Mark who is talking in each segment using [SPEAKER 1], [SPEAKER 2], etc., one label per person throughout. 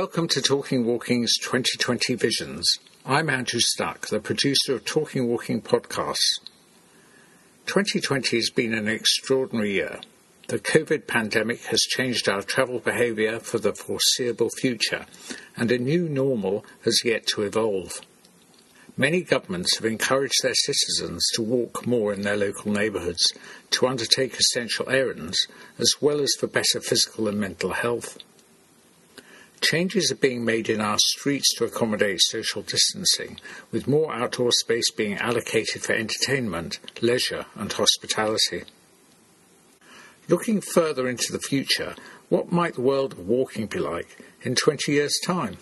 [SPEAKER 1] Welcome to Talking Walking's 2020 Visions. I'm Andrew Stuck, the producer of Talking Walking podcasts. 2020 has been an extraordinary year. The COVID pandemic has changed our travel behaviour for the foreseeable future, and a new normal has yet to evolve. Many governments have encouraged their citizens to walk more in their local neighbourhoods, to undertake essential errands, as well as for better physical and mental health. Changes are being made in our streets to accommodate social distancing, with more outdoor space being allocated for entertainment, leisure and hospitality. Looking further into the future, what might the world of walking be like in 20 years' time?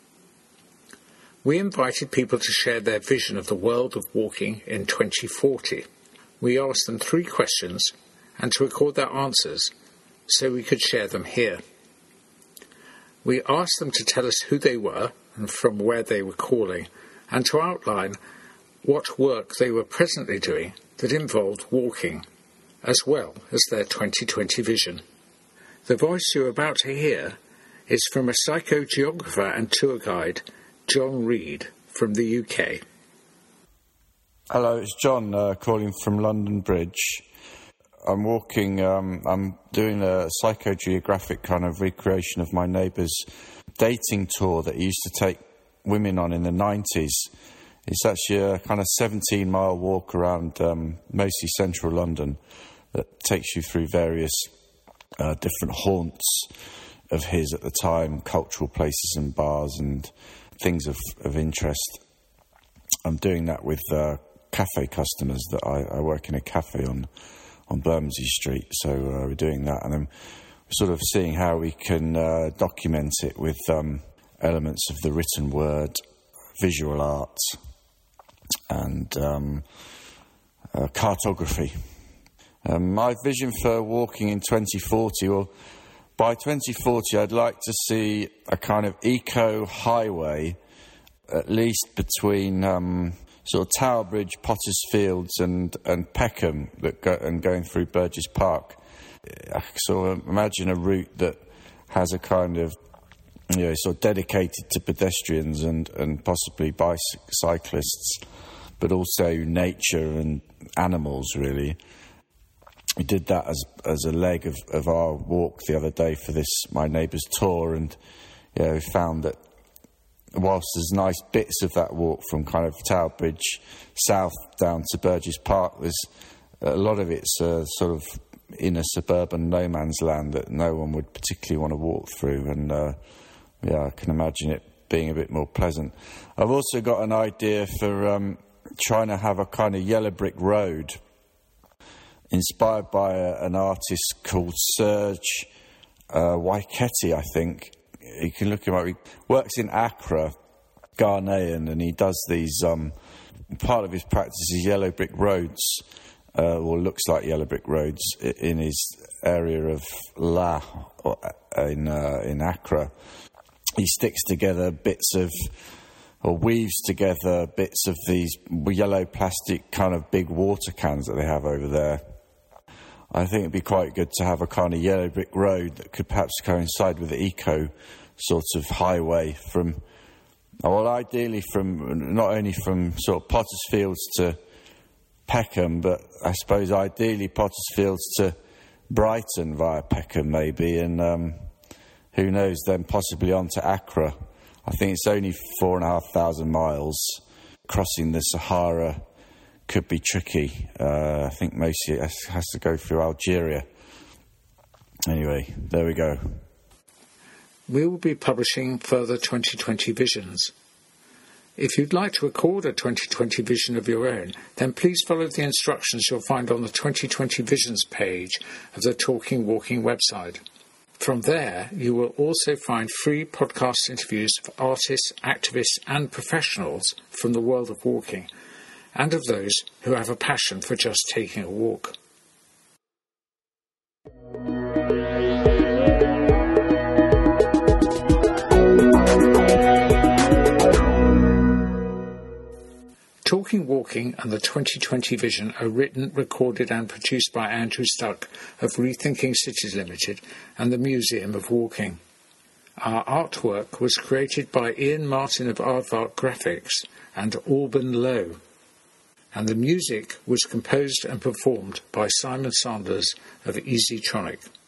[SPEAKER 1] We invited people to share their vision of the world of walking in 2040. We asked them 3 questions and to record their answers so we could share them here. We asked them to tell us who they were and from where they were calling, and to outline what work they were presently doing that involved walking, as well as their 2020 vision. The voice you're about to hear is from a psychogeographer and tour guide, John Reed, from the UK.
[SPEAKER 2] Hello, it's John calling from London Bridge. I'm walking, I'm doing a psychogeographic kind of recreation of my neighbour's dating tour that he used to take women on in the 90s. It's actually a kind of 17-mile walk around mostly central London that takes you through various different haunts of his at the time, cultural places and bars and things of interest. I'm doing that with cafe customers that I work in a cafe on Bermondsey Street, so we're doing that, and then we're sort of seeing how we can document it with elements of the written word, visual art, and cartography. My vision for walking in 2040, well, by 2040 I'd like to see a kind of eco-highway, at least between sort of Tower Bridge, Potters Fields and Peckham, going through Burgess Park. I sort of imagine a route that has a kind of, sort of dedicated to pedestrians and possibly cyclists, but also nature and animals, really. We did that as a leg of our walk the other day for this my neighbour's tour, and we found that whilst there's nice bits of that walk from kind of Tower Bridge south down to Burgess Park, there's a lot of it's sort of in a suburban no man's land that no one would particularly want to walk through, and I can imagine it being a bit more pleasant. I've also got an idea for trying to have a kind of yellow brick road inspired by an artist called Serge Waiketi, I think. You can look him up. He works in Accra, Ghanaian, and he does these. Part of his practice is yellow brick roads, or looks like yellow brick roads in his area of La, in Accra. He sticks together bits of, or weaves together bits of these yellow plastic kind of big water cans that they have over there. I think it'd be quite good to have a kind of yellow brick road that could perhaps coincide with the eco sort of highway ideally from, not only from sort of Potters Fields to Peckham, but I suppose ideally Potters Fields to Brighton via Peckham maybe, and who knows, then possibly on to Accra. I think it's only 4,500 miles. Crossing the Sahara could be tricky. I think mostly it has to go through Algeria. Anyway, there we go.
[SPEAKER 1] We will be publishing further 2020 visions. If you'd like to record a 2020 vision of your own, then please follow the instructions you'll find on the 2020 visions page of the Talking Walking website. From there, you will also find free podcast interviews of artists, activists and professionals from the world of walking, and of those who have a passion for just taking a walk. Talking Walking and the 2020 Vision are written, recorded and produced by Andrew Stuck of Rethinking Cities Limited and the Museum of Walking. Our artwork was created by Ian Martin of Aardvark Graphics and Alban Lowe, and the music was composed and performed by Simon Sanders of Easytronic.